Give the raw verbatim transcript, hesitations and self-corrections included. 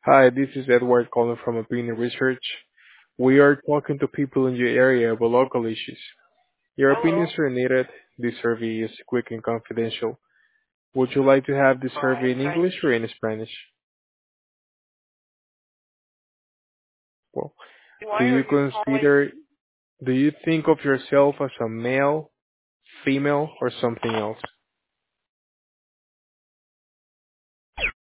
Hi, this is Edward calling from Opinion Research. We are talking to people in your area about local issues. Your opinions Hello. are needed. This survey is quick and confidential. Would you like to have this survey Fine, in thank English or in Spanish? Well, you. do Why are you you calling? consider, do you think of yourself as a male, female, or something else?